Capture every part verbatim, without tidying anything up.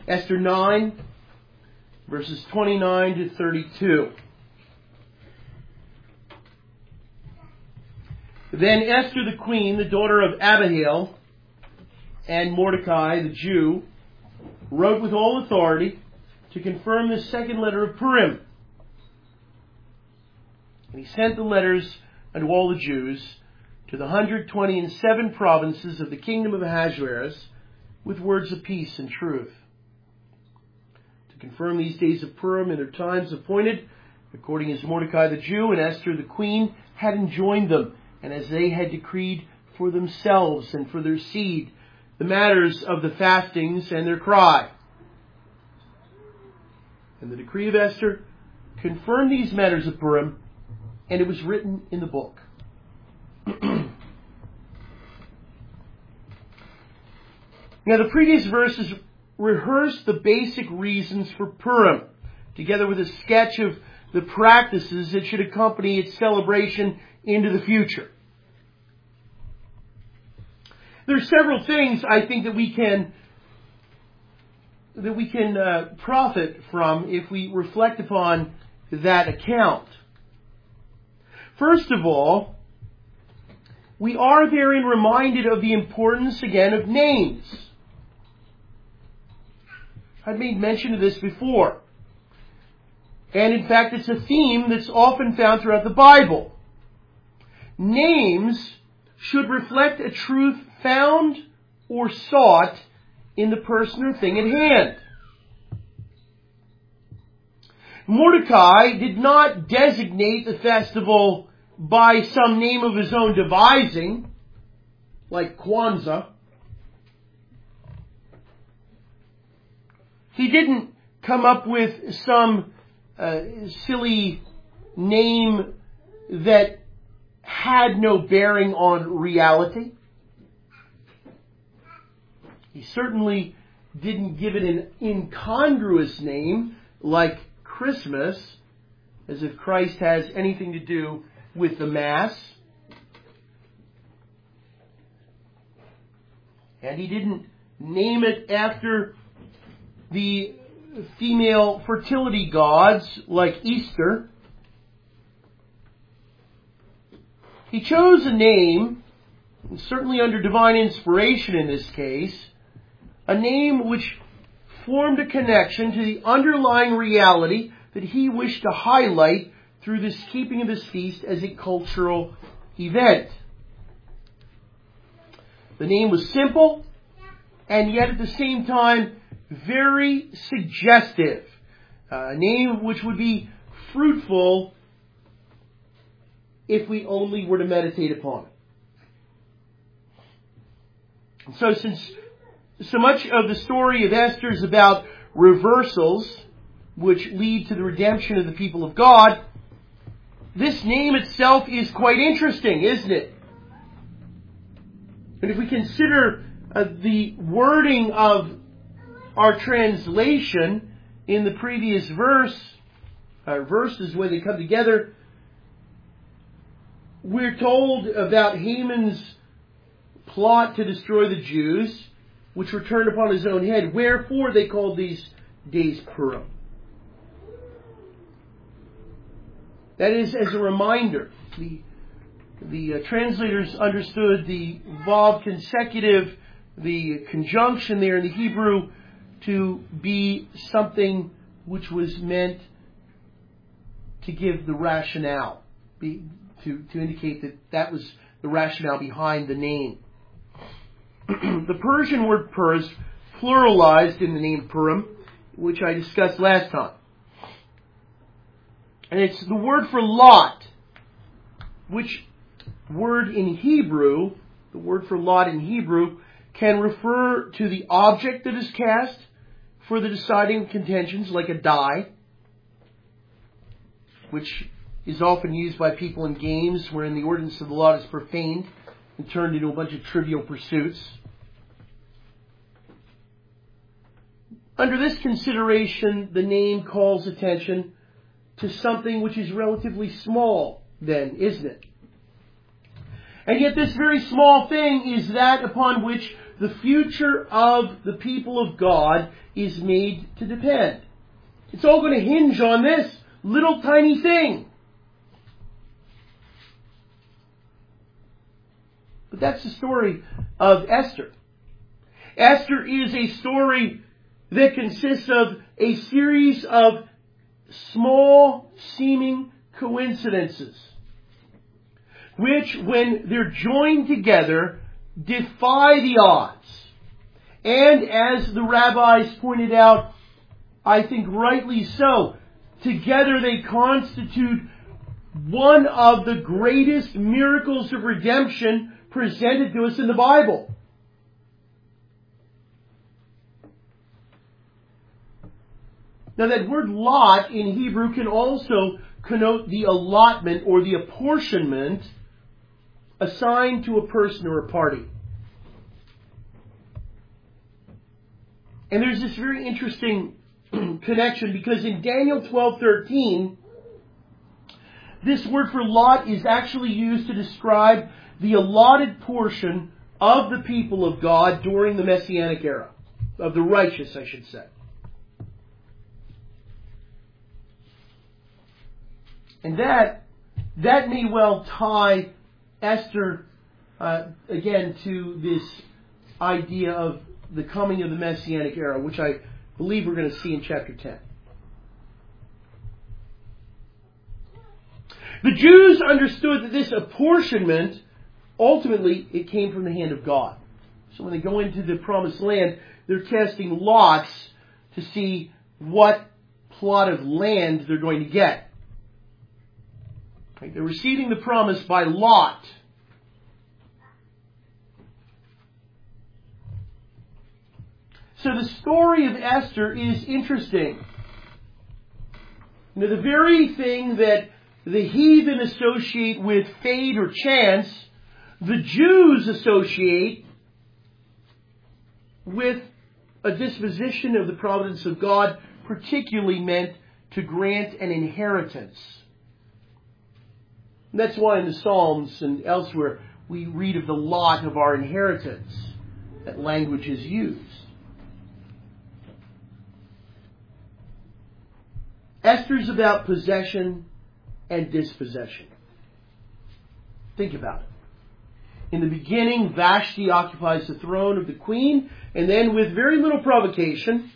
Esther nine, verses twenty-nine to thirty-two. Then Esther the queen, the daughter of Abihail, and Mordecai the Jew, wrote with all authority to confirm the second letter of Purim. And he sent the letters unto all the Jews to the one hundred twenty and seven provinces of the kingdom of Ahasuerus with words of peace and truth. To confirm these days of Purim in their times appointed, according as Mordecai the Jew and Esther the queen had enjoined them, and as they had decreed for themselves and for their seed, the matters of the fastings and their cry. And the decree of Esther confirmed these matters of Purim, and it was written in the book. Now, the previous verses rehearse the basic reasons for Purim, together with a sketch of the practices that should accompany its celebration into the future. There are several things I think that we can that we can uh, profit from if we reflect upon that account. First of all, we are therein reminded of the importance again of names. I've made mention of this before. And in fact, it's a theme that's often found throughout the Bible. Names should reflect a truth found or sought in the person or thing at hand. Mordecai did not designate the festival by some name of his own devising, like Kwanzaa. He didn't come up with some uh, silly name that had no bearing on reality. He certainly didn't give it an incongruous name like Christmas, as if Christ has anything to do with the Mass. And he didn't name it after the female fertility gods like Easter. He chose a name, certainly under divine inspiration in this case, a name which formed a connection to the underlying reality that he wished to highlight through this keeping of this feast as a cultural event. The name was simple, and yet at the same time very suggestive. Uh, a name which would be fruitful if we only were to meditate upon it. And so since so much of the story of Esther is about reversals which lead to the redemption of the people of God, this name itself is quite interesting, isn't it? And if we consider uh, the wording of our translation in the previous verse, uh, verses when they come together, we're told about Haman's plot to destroy the Jews, which were turned upon his own head. Wherefore they called these days Purim. That is, as a reminder, the the uh, translators understood the vav consecutive, the conjunction there in the Hebrew, to be something which was meant to give the rationale, be, to, to indicate that that was the rationale behind the name. The Persian word pur is pluralized in the name Purim, which I discussed last time. And it's the word for lot, which word in Hebrew, the word for lot in Hebrew, can refer to the object that is cast for the deciding contentions, like a die, which is often used by people in games wherein the ordinance of the lot is profaned and turned into a bunch of trivial pursuits. Under this consideration, the name calls attention to something which is relatively small, then, isn't it? And yet this very small thing is that upon which the future of the people of God is made to depend. It's all going to hinge on this little tiny thing. But that's the story of Esther. Esther is a story that consists of a series of small seeming coincidences, which, when they're joined together, defy the odds. And as the rabbis pointed out, I think rightly so, together they constitute one of the greatest miracles of redemption presented to us in the Bible. Now, that word lot in Hebrew can also connote the allotment or the apportionment assigned to a person or a party. And there's this very interesting connection, because in Daniel twelve thirteen, this word for lot is actually used to describe the allotted portion of the people of God during the Messianic era, of the righteous, I should say. And that, that may well tie Esther, uh, again, to this idea of the coming of the Messianic era, which I believe we're going to see in chapter ten. The Jews understood that this apportionment, ultimately, it came from the hand of God. So when they go into the promised land, they're casting lots to see what plot of land they're going to get. They're receiving the promise by lot. So the story of Esther is interesting. Now, the very thing that the heathen associate with fate or chance, the Jews associate with a disposition of the providence of God, particularly meant to grant an inheritance. And that's why in the Psalms and elsewhere we read of the lot of our inheritance. That language is used. Esther's about possession and dispossession. Think about it. In the beginning, Vashti occupies the throne of the queen, and then with very little provocation,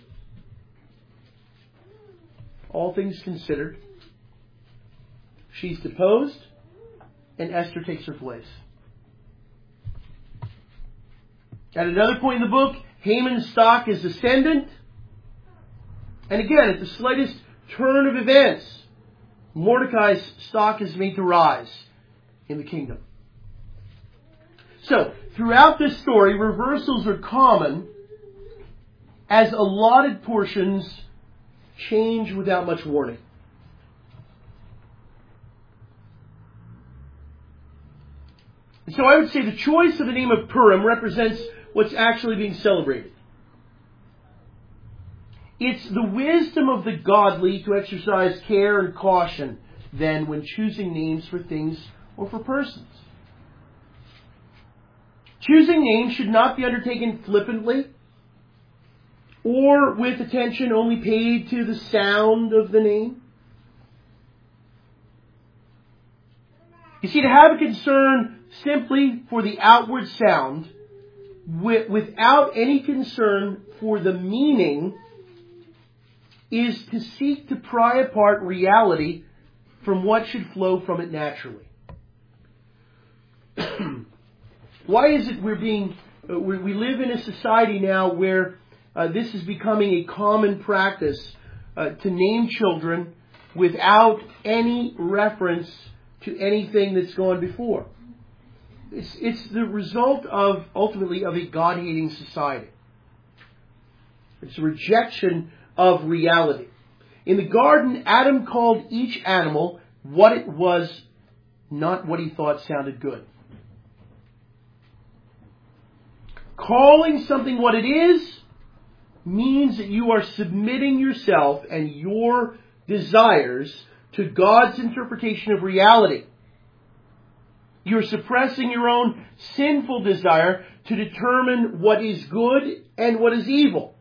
all things considered, she's deposed, and Esther takes her place. At another point in the book, Haman's stock is ascendant. And again, at the slightest turn of events, Mordecai's stock is made to rise in the kingdom. So, throughout this story, reversals are common as allotted portions change without much warning. So I would say the choice of the name of Purim represents what's actually being celebrated. It's the wisdom of the godly to exercise care and caution then when choosing names for things or for persons. Choosing names should not be undertaken flippantly or with attention only paid to the sound of the name. You see, to have a concern simply for the outward sound, without any concern for the meaning, is to seek to pry apart reality from what should flow from it naturally. Why is it we're being, uh, we, we live in a society now where uh, this is becoming a common practice uh, to name children without any reference to anything that's gone before? It's, it's the result of, ultimately, of a God-hating society. It's a rejection of reality. In the garden, Adam called each animal what it was, not what he thought sounded good. Calling something what it is means that you are submitting yourself and your desires to God's interpretation of reality. You're suppressing your own sinful desire to determine what is good and what is evil.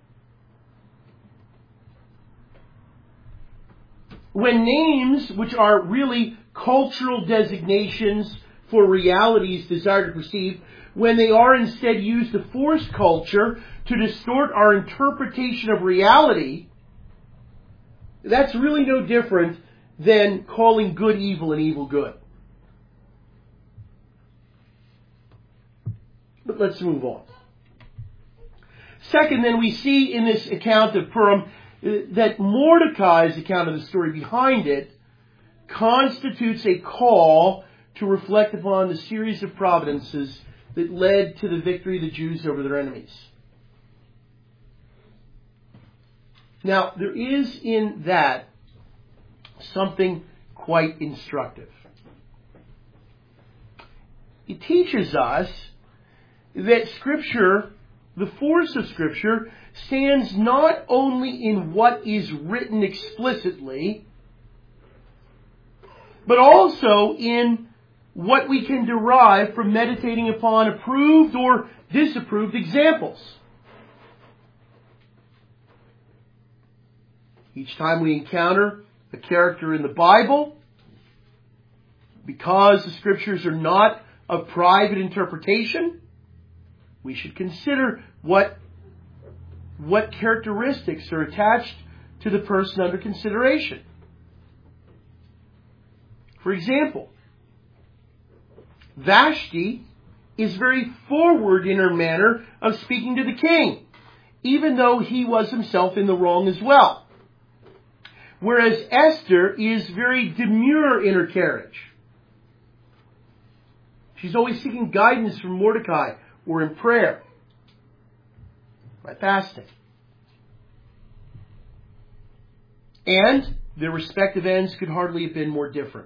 When names, which are really cultural designations for realities desired to perceive, when they are instead used to force culture to distort our interpretation of reality, that's really no different than calling good evil and evil good. But let's move on. Second, then, we see in this account of Purim that Mordecai's account of the story behind it constitutes a call to reflect upon the series of providences that led to the victory of the Jews over their enemies. Now, there is in that something quite instructive. It teaches us that Scripture, the force of Scripture, stands not only in what is written explicitly, but also in what we can derive from meditating upon approved or disapproved examples. Each time we encounter a character in the Bible, because the Scriptures are not of private interpretation, we should consider what, what characteristics are attached to the person under consideration. For example, Vashti is very forward in her manner of speaking to the king, even though he was himself in the wrong as well. Whereas Esther is very demure in her carriage. She's always seeking guidance from Mordecai or in prayer, by fasting. And their respective ends could hardly have been more different.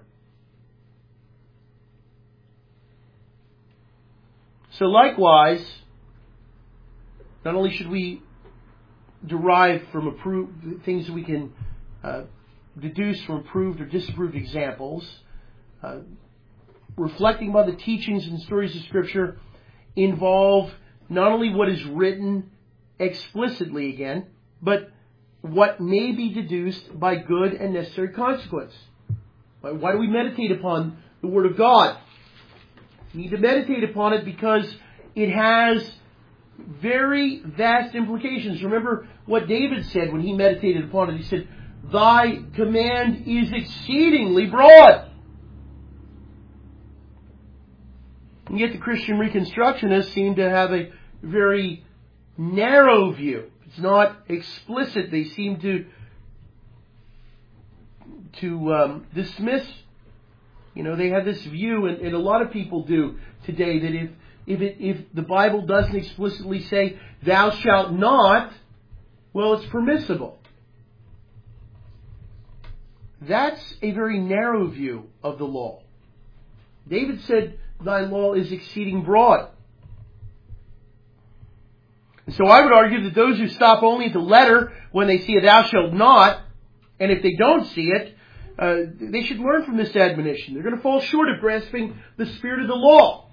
So likewise, not only should we derive from approved things that we can uh, deduce from approved or disapproved examples, uh, reflecting upon the teachings and stories of Scripture involve not only what is written explicitly again, but what may be deduced by good and necessary consequence. Why do we meditate upon the Word of God? We need to meditate upon it because it has very vast implications. Remember what David said when he meditated upon it. He said, "Thy command is exceedingly broad." And yet the Christian Reconstructionists seem to have a very narrow view. It's not explicit. They seem to to um, dismiss. You know, they have this view, and, and a lot of people do today, that if if it, if the Bible doesn't explicitly say "thou shalt not," well, it's permissible. That's a very narrow view of the law. David said, "Thy law is exceeding broad." And so I would argue that those who stop only at the letter when they see a "thou shalt not," and if they don't see it, uh, they should learn from this admonition. They're going to fall short of grasping the spirit of the law.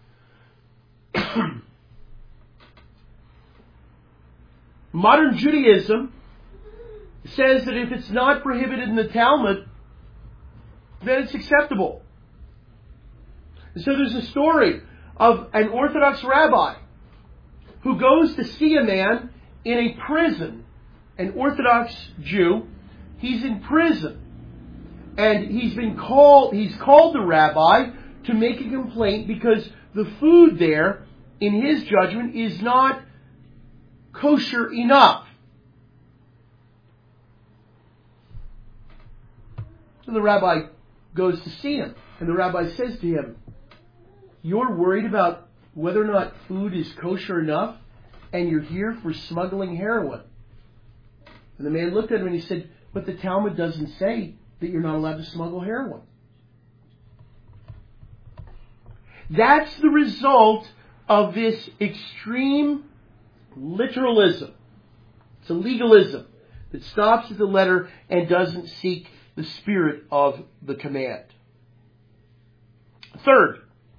Modern Judaism says that if it's not prohibited in the Talmud, then it's acceptable. And so there's a story of an Orthodox rabbi who goes to see a man in a prison, an Orthodox Jew. He's in prison. And he's been called, he's called the rabbi to make a complaint because the food there, in his judgment, is not kosher enough. So the rabbi goes to see him. And the rabbi says to him, "You're worried about whether or not food is kosher enough, and you're here for smuggling heroin." And the man looked at him and he said, "But the Talmud doesn't say that you're not allowed to smuggle heroin." That's the result of this extreme literalism. It's a legalism that stops at the letter and doesn't seek the spirit of the command. Third,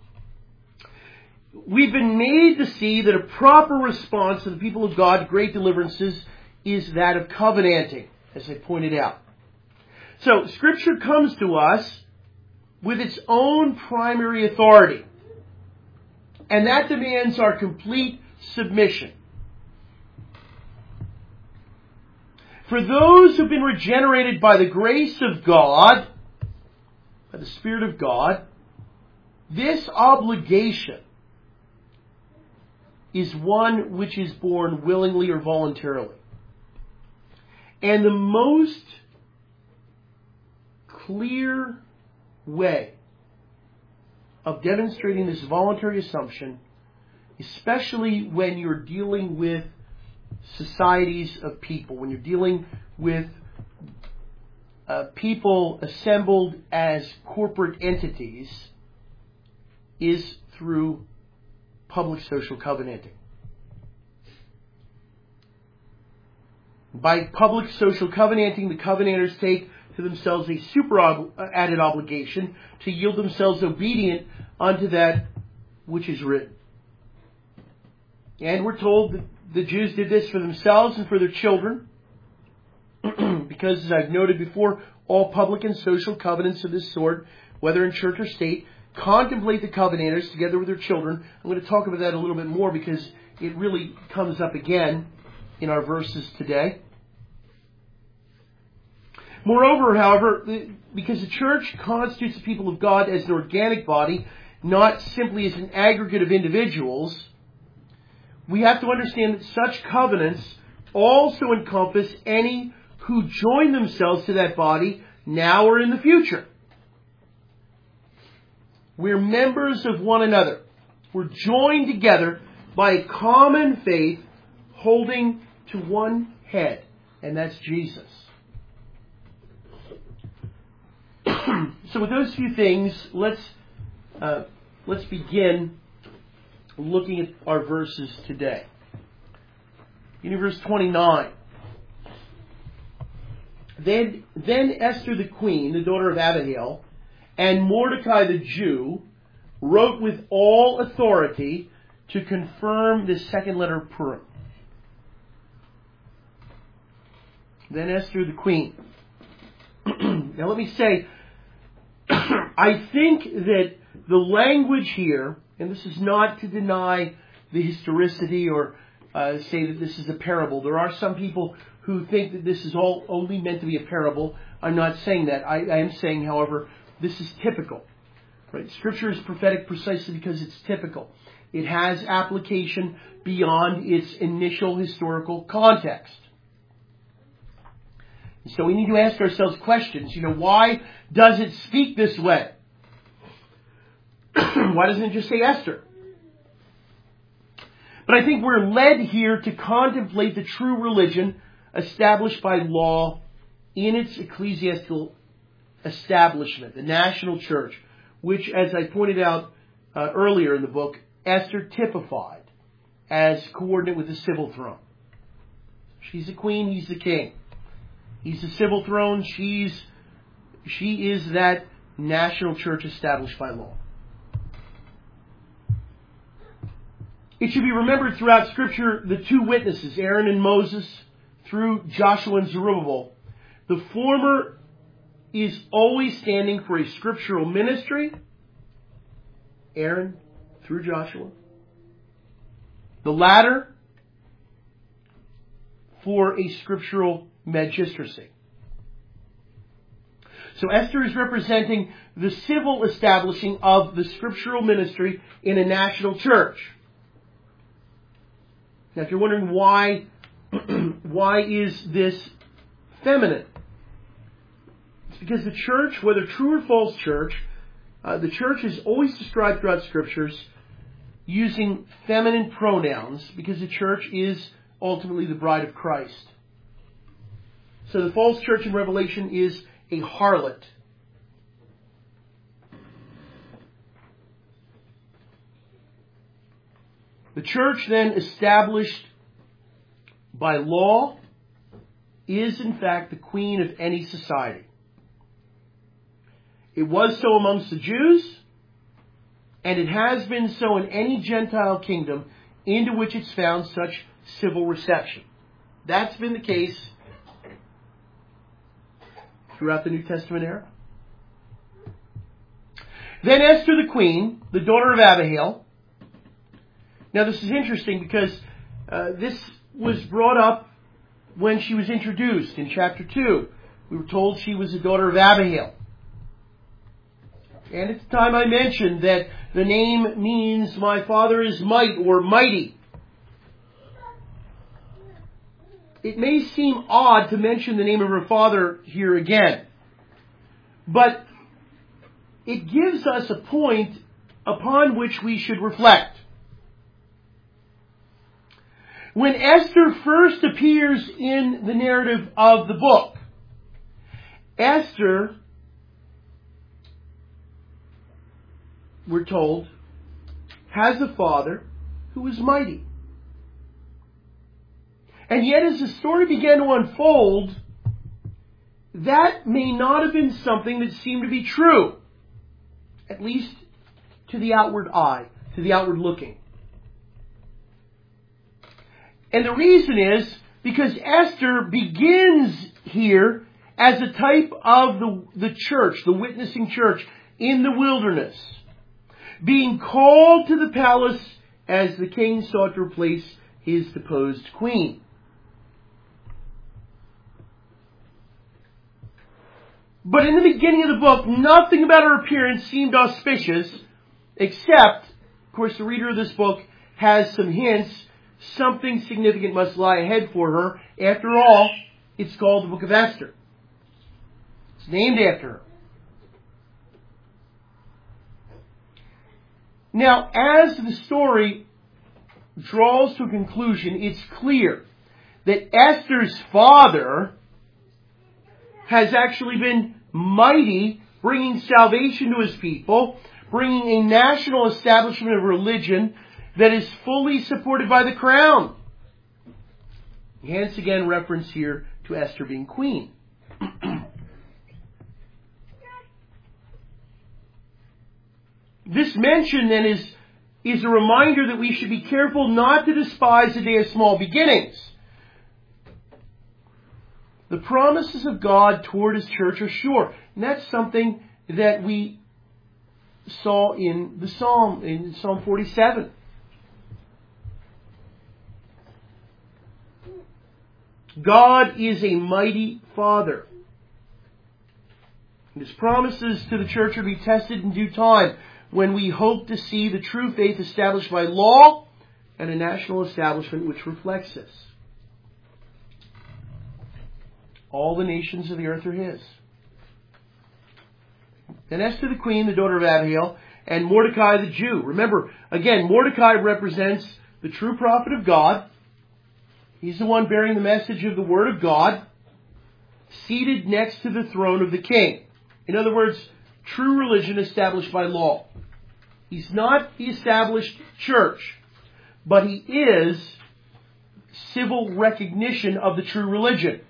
we've been made to see that a proper response to the people of God to great deliverances is that of covenanting, as I pointed out. So, Scripture comes to us with its own primary authority. And that demands our complete submission. For those who've been regenerated by the grace of God, by the Spirit of God, this obligation is one which is born willingly or voluntarily. And the most clear way of demonstrating this voluntary assumption, especially when you're dealing with societies of people, when you're dealing with uh, people assembled as corporate entities, is through public social covenanting. By public social covenanting, the covenanters take to themselves a super ob- added obligation to yield themselves obedient unto that which is written. And we're told that the Jews did this for themselves and for their children, because, as I've noted before, all public and social covenants of this sort, whether in church or state, contemplate the covenanters together with their children. I'm going to talk about that a little bit more because it really comes up again in our verses today. Moreover, however, because the church constitutes the people of God as an organic body, not simply as an aggregate of individuals, we have to understand that such covenants also encompass any who join themselves to that body now or in the future. We're members of one another. We're joined together by a common faith holding to one head, and that's Jesus. So with those few things, let's uh, let's begin looking at our verses today. In verse twenty-nine. Then, then Esther the queen, the daughter of Abihail, and Mordecai the Jew wrote with all authority to confirm the second letter of Purim. Then Esther the queen. Now let me say, I think that the language here, and this is not to deny the historicity or uh, say that this is a parable. There are some people who think that this is all only meant to be a parable. I'm not saying that. I, I am saying, however, this is typical. Right? Scripture is prophetic precisely because it's typical. It has application beyond its initial historical context. So we need to ask ourselves questions. You know, why does it speak this way? Why doesn't it just say Esther? But I think we're led here to contemplate the true religion established by law in its ecclesiastical establishment, the national church, which, as I pointed out uh, earlier in the book, Esther typified as coordinate with the civil throne. She's the queen, he's the king. He's the civil throne, she's she is that national church established by law. It should be remembered throughout Scripture, the two witnesses, Aaron and Moses, through Joshua and Zerubbabel. The former is always standing for a scriptural ministry, Aaron through Joshua. The latter for a scriptural magistracy. So Esther is representing the civil establishing of the scriptural ministry in a national church. Now, if you're wondering why, why is this feminine? It's because the church, whether true or false church, uh, the church is always described throughout Scriptures using feminine pronouns because the church is ultimately the bride of Christ. So the false church in Revelation is a harlot. The church then established by law is in fact the queen of any society. It was so amongst the Jews, and it has been so in any Gentile kingdom into which it's found such civil reception. That's been the case throughout the New Testament era. Then Esther the queen, the daughter of Abihail. Now this is interesting because uh, this was brought up when she was introduced in chapter two. We were told she was the daughter of Abihail. And at the time I mentioned that the name means my father is might or mighty. It may seem odd to mention the name of her father here again, but it gives us a point upon which we should reflect. When Esther first appears in the narrative of the book, Esther, we're told, has a father who is mighty. And yet as the story began to unfold, that may not have been something that seemed to be true, at least to the outward eye, to the outward looking. And the reason is because Esther begins here as a type of the, the church, the witnessing church in the wilderness, being called to the palace as the king sought to replace his deposed queen. But in the beginning of the book, nothing about her appearance seemed auspicious, except, of course, the reader of this book has some hints. Something significant must lie ahead for her. After all, it's called the Book of Esther. It's named after her. Now, as the story draws to a conclusion, it's clear that Esther's father has actually been mighty, bringing salvation to his people, bringing a national establishment of religion that is fully supported by the crown. Hence again reference here to Esther being queen. This mention then is, is a reminder that we should be careful not to despise the day of small beginnings. The promises of God toward His church are sure. And that's something that we saw in the Psalm, in Psalm forty-seven. God is a mighty Father. And His promises to the church will be tested in due time when we hope to see the true faith established by law and a national establishment which reflects this. All the nations of the earth are His. Then Esther the queen, the daughter of Abihail, and Mordecai the Jew. Remember, again, Mordecai represents the true prophet of God. He's the one bearing the message of the Word of God, seated next to the throne of the king. In other words, true religion established by law. He's not the established church, but he is civil recognition of the true religion.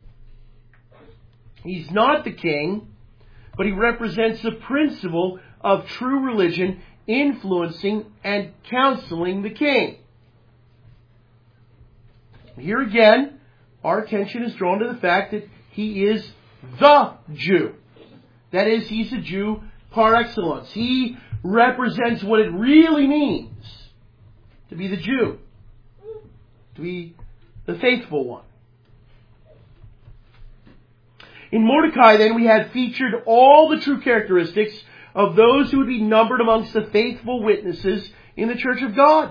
He's not the king, but he represents the principle of true religion influencing and counseling the king. Here again, our attention is drawn to the fact that he is the Jew. That is, he's a Jew par excellence. He represents what it really means to be the Jew, to be the faithful one. In Mordecai, then, we had featured all the true characteristics of those who would be numbered amongst the faithful witnesses in the church of God.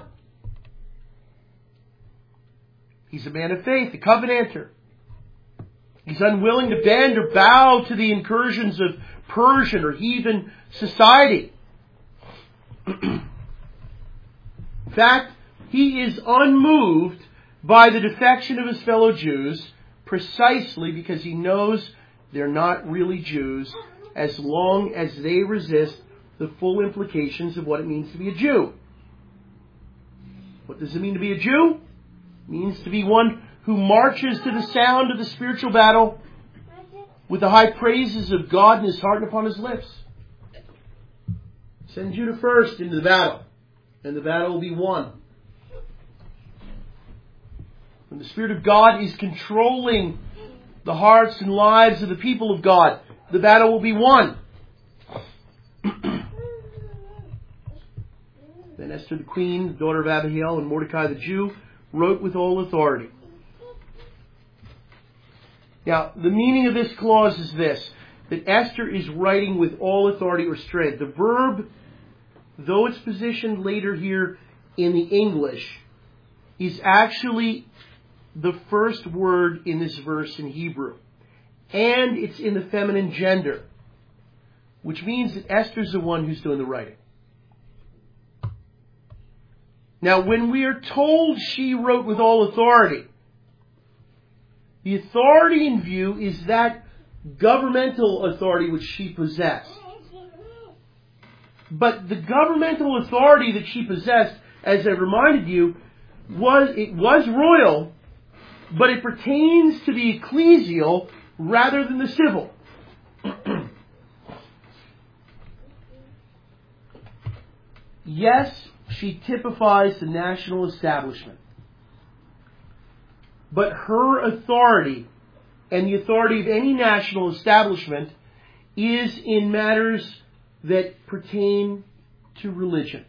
He's a man of faith, a covenanter. He's unwilling to bend or bow to the incursions of Persian or heathen society. In fact, he is unmoved by the defection of his fellow Jews precisely because he knows they're not really Jews as long as they resist the full implications of what it means to be a Jew. What does it mean to be a Jew? It means to be one who marches to the sound of the spiritual battle with the high praises of God in his heart and upon his lips. Send Judah first into the battle, and the battle will be won. When the Spirit of God is controlling the hearts and lives of the people of God, the battle will be won. Then Esther the queen, the daughter of Abihail, and Mordecai the Jew wrote with all authority. Now, the meaning of this clause is this, that Esther is writing with all authority or strength. The verb, though it's positioned later here in the English, is actually the first word in this verse in Hebrew. And it's in the feminine gender, which means that Esther's the one who's doing the writing. Now, when we are told she wrote with all authority, the authority in view is that governmental authority which she possessed. But the governmental authority that she possessed, as I reminded you, was it was royal, but it pertains to the ecclesial rather than the civil. Yes, she typifies the national establishment. But her authority, and the authority of any national establishment, is in matters that pertain to religion.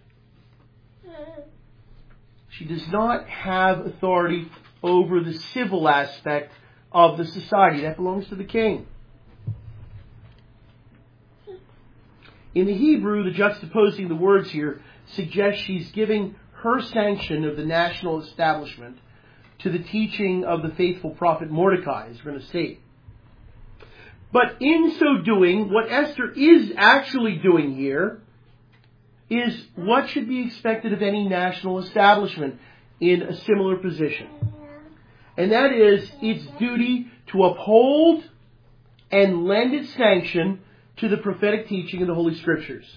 She does not have authority over the civil aspect of the society. That belongs to the king. In the Hebrew, the juxtaposing the words here suggests she's giving her sanction of the national establishment to the teaching of the faithful prophet Mordecai, as we're going to see. But in so doing, what Esther is actually doing here is what should be expected of any national establishment in a similar position. And that is its duty to uphold and lend its sanction to the prophetic teaching of the Holy Scriptures.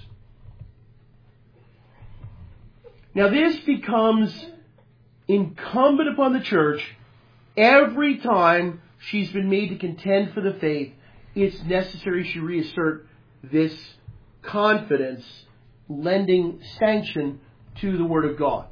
Now this becomes incumbent upon the church every time she's been made to contend for the faith. It's necessary she reassert this confidence, lending sanction to the Word of God.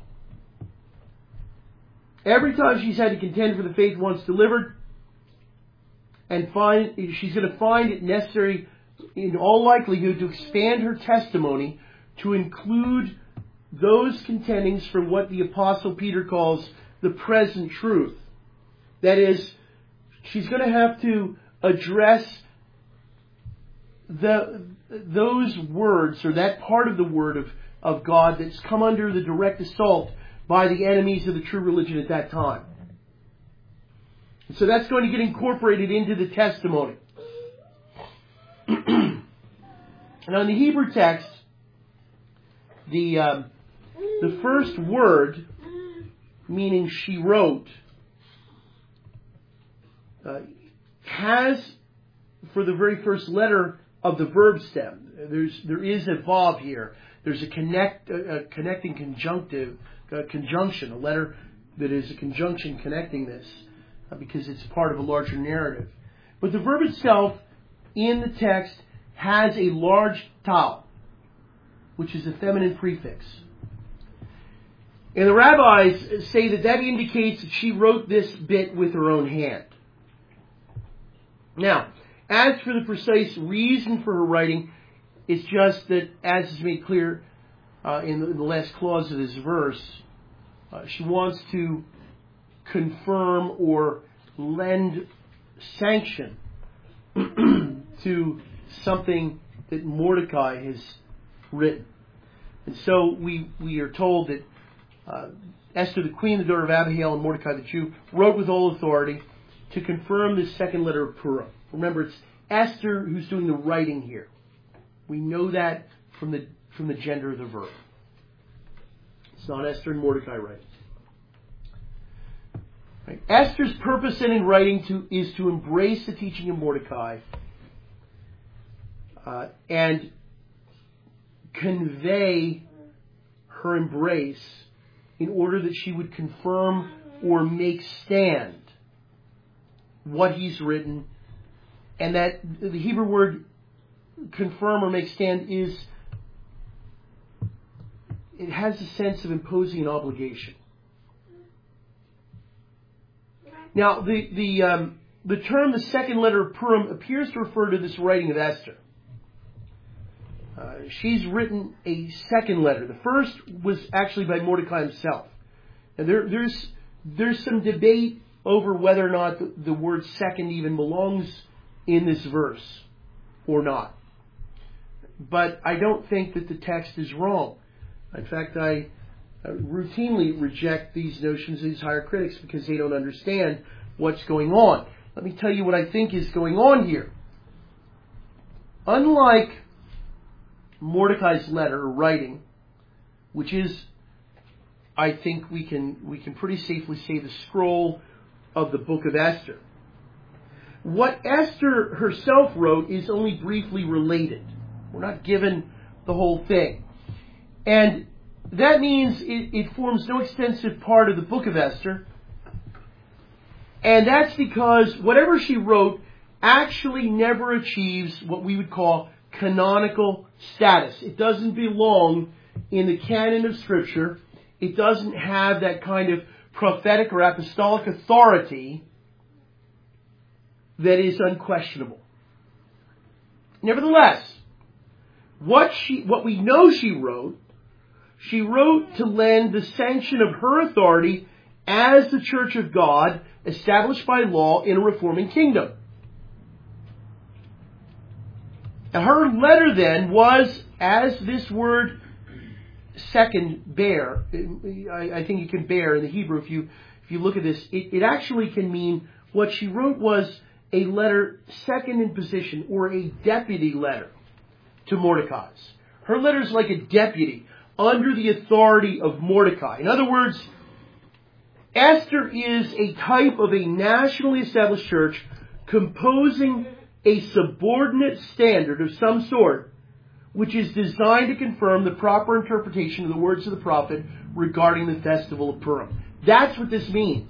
Every time she's had to contend for the faith once delivered, and find she's going to find it necessary, in all likelihood, to expand her testimony to include those contendings for what the Apostle Peter calls the present truth. That is, she's going to have to address the those words, or that part of the Word of, of God that's come under the direct assault by the enemies of the true religion at that time. So that's going to get incorporated into the testimony. Now in the Hebrew text, the um, the first word, meaning she wrote, uh, has for the very first letter of the verb stem. There's there is a vav here. There's a connect a, a connecting conjunctive a conjunction, a letter that is a conjunction connecting this, uh, because it's part of a larger narrative. But the verb itself in the text has a large tau, which is a feminine prefix. And the rabbis say that that indicates that she wrote this bit with her own hand. Now, as for the precise reason for her writing, it's just that, as is made clear uh, in, the, in the last clause of this verse, uh, she wants to confirm or lend sanction to something that Mordecai has written. And so we, we are told that uh, Esther the queen, the daughter of Abihail, and Mordecai the Jew wrote with all authority to confirm this second letter of Purim. Remember, it's Esther who's doing the writing here. We know that from the from the gender of the verb. It's not Esther and Mordecai writing. Right. Esther's purpose in writing to, is to embrace the teaching of Mordecai uh, and convey her embrace in order that she would confirm or make stand what he's written. And that the Hebrew word confirm or make stand is it has a sense of imposing an obligation. Now, the the um, the term, the second letter of Purim, appears to refer to this writing of Esther. Uh, she's written a second letter. The first was actually by Mordecai himself. And there, there's there's some debate over whether or not the, the word second even belongs in this verse or not. But I don't think that the text is wrong. In fact, I uh, routinely reject these notions of these higher critics because they don't understand what's going on. Let me tell you what I think is going on here. Unlike Mordecai's letter or writing, which is, I think we can we can pretty safely say, the scroll of the book of Esther. What Esther herself wrote is only briefly related. We're not given the whole thing. And that means it, it forms no extensive part of the book of Esther. And that's because whatever she wrote actually never achieves what we would call canonical status. It doesn't belong in the canon of Scripture. It doesn't have that kind of prophetic or apostolic authority that is unquestionable. Nevertheless, what she, what we know she wrote, she wrote to lend the sanction of her authority as the Church of God, established by law in a reforming kingdom. Now, her letter then was, as this word second bear, I, I think it can bear in the Hebrew, if you if you look at this, it, it actually can mean, what she wrote was a letter second in position, or a deputy letter to Mordecai's. Her letter is like a deputy under the authority of Mordecai. In other words, Esther is a type of a nationally established church composing a subordinate standard of some sort, which is designed to confirm the proper interpretation of the words of the prophet regarding the festival of Purim. That's what this means.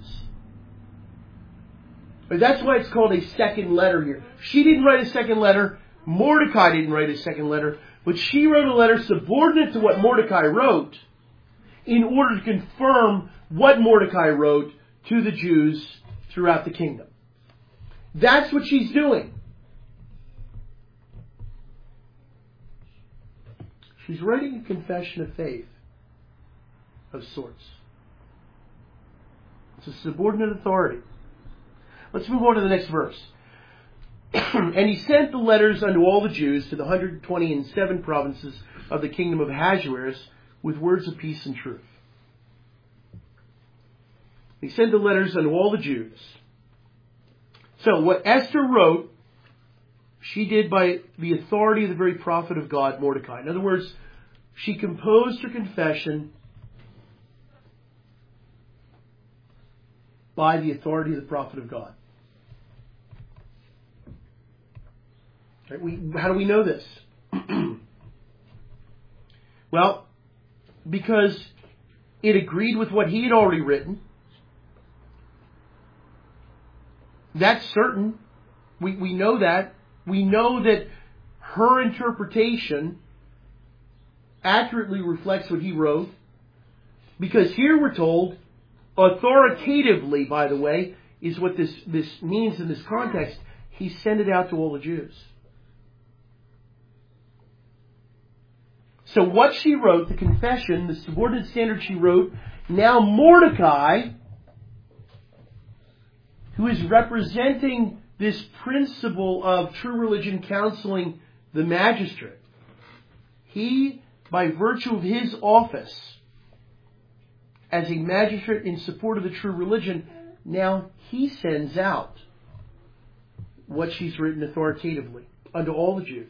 That's why it's called a second letter here. She didn't write a second letter. Mordecai didn't write a second letter. But she wrote a letter subordinate to what Mordecai wrote in order to confirm what Mordecai wrote to the Jews throughout the kingdom. That's what she's doing. She's writing a confession of faith of sorts. It's a subordinate authority. Let's move on to the next verse. And he sent the letters unto all the Jews to the one hundred twenty and seven provinces of the kingdom of Ahasuerus with words of peace and truth. He sent the letters unto all the Jews. So what Esther wrote, she did by the authority of the very prophet of God, Mordecai. In other words, she composed her confession by the authority of the prophet of God. Right, we, how do we know this? Well, because it agreed with what he had already written. That's certain. We, we know that. We know that her interpretation accurately reflects what he wrote. Because here we're told, authoritatively, by the way, is what this, this means in this context. He sent it out to all the Jews. So what she wrote, the confession, the subordinate standard she wrote, now Mordecai, who is representing this principle of true religion counseling the magistrate, he, by virtue of his office as a magistrate in support of the true religion, now he sends out what she's written authoritatively unto all the Jews.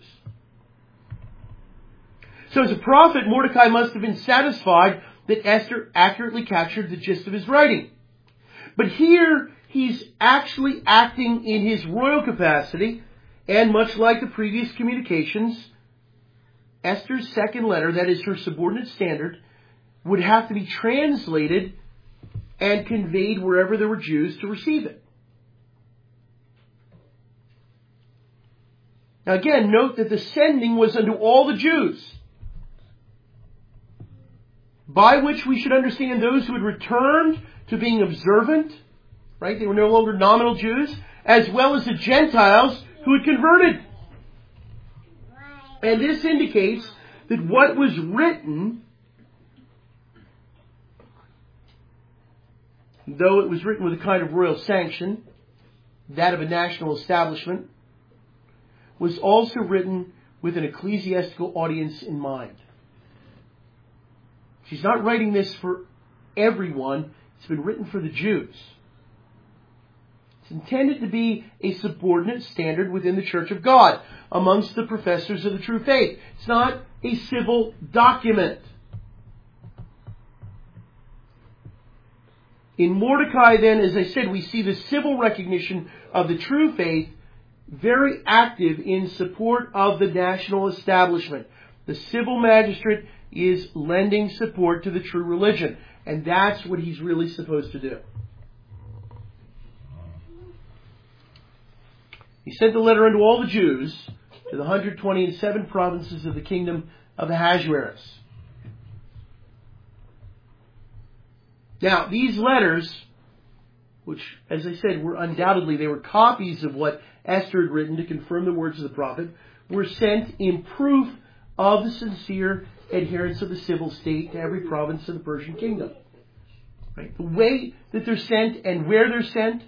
So as a prophet, Mordecai must have been satisfied that Esther accurately captured the gist of his writing. But here, he's actually acting in his royal capacity, and much like the previous communications, Esther's second letter, that is her subordinate standard, would have to be translated and conveyed wherever there were Jews to receive it. Now again, note that the sending was unto all the Jews. by which we should understand those who had returned to being observant, right? They were no longer nominal Jews, as well as the Gentiles who had converted. And this indicates that what was written, though it was written with a kind of royal sanction, that of a national establishment, was also written with an ecclesiastical audience in mind. She's not writing this for everyone. It's been written for the Jews. It's intended to be a subordinate standard within the Church of God amongst the professors of the true faith. It's not a civil document. In Mordecai, then, as I said, we see the civil recognition of the true faith very active in support of the national establishment. The civil magistrate is lending support to the true religion. And that's what he's really supposed to do. He sent the letter unto all the Jews to the one hundred twenty and seven provinces of the kingdom of Ahasuerus. Now, these letters, which, as I said, were undoubtedly, they were copies of what Esther had written to confirm the words of the prophet, were sent in proof of the sincere adherence of the civil state to every province of the Persian kingdom. Right? The way that they're sent and where they're sent,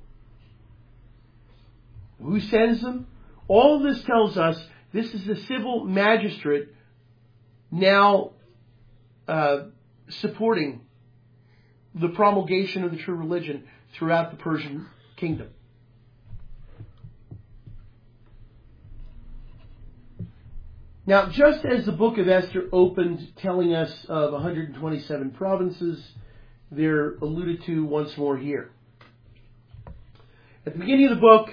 who sends them, all of this tells us this is the civil magistrate now uh, supporting the promulgation of the true religion throughout the Persian kingdom. Now, just as the book of Esther opened telling us of one hundred twenty-seven provinces, they're alluded to once more here. At the beginning of the book,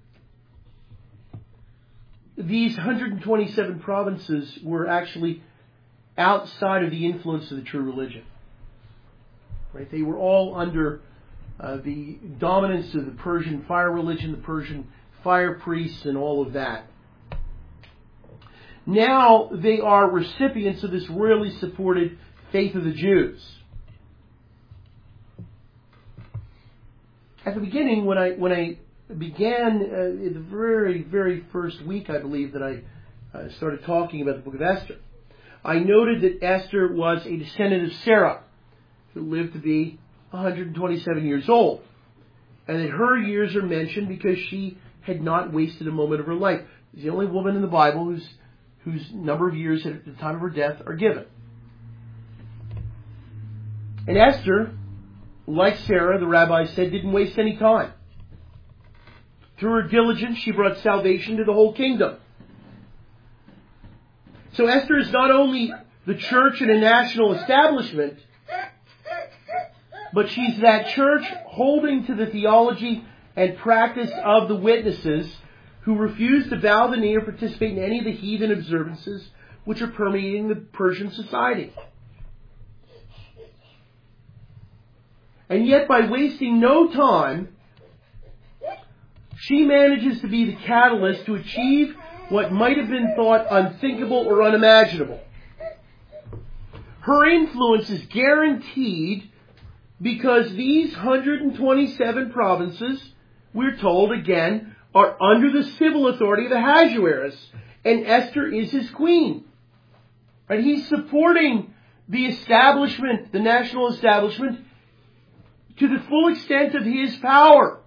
these one hundred twenty-seven provinces were actually outside of the influence of the true religion. Right? They were all under uh, the dominance of the Persian fire religion, the Persian fire priests, and all of that. Now they are recipients of this royally supported faith of the Jews. At the beginning, when I when I began uh, in the very very first week, I believe that I uh, started talking about the book of Esther, I noted that Esther was a descendant of Sarah, who lived to be one hundred twenty-seven years old, and that her years are mentioned because she had not wasted a moment of her life. She's the only woman in the Bible whose whose number of years at the time of her death are given. And Esther, like Sarah, the rabbi said, didn't waste any time. Through her diligence, she brought salvation to the whole kingdom. So Esther is not only the church and a national establishment, but she's that church holding to the theology and practice of the witnesses who refuse to bow the knee or participate in any of the heathen observances which are permeating the Persian society. And yet, by wasting no time, she manages to be the catalyst to achieve what might have been thought unthinkable or unimaginable. Her influence is guaranteed because these one hundred twenty-seven provinces, we're told again, are under the civil authority of Ahasuerus, and Esther is his queen. And he's supporting the establishment, the national establishment, to the full extent of his power.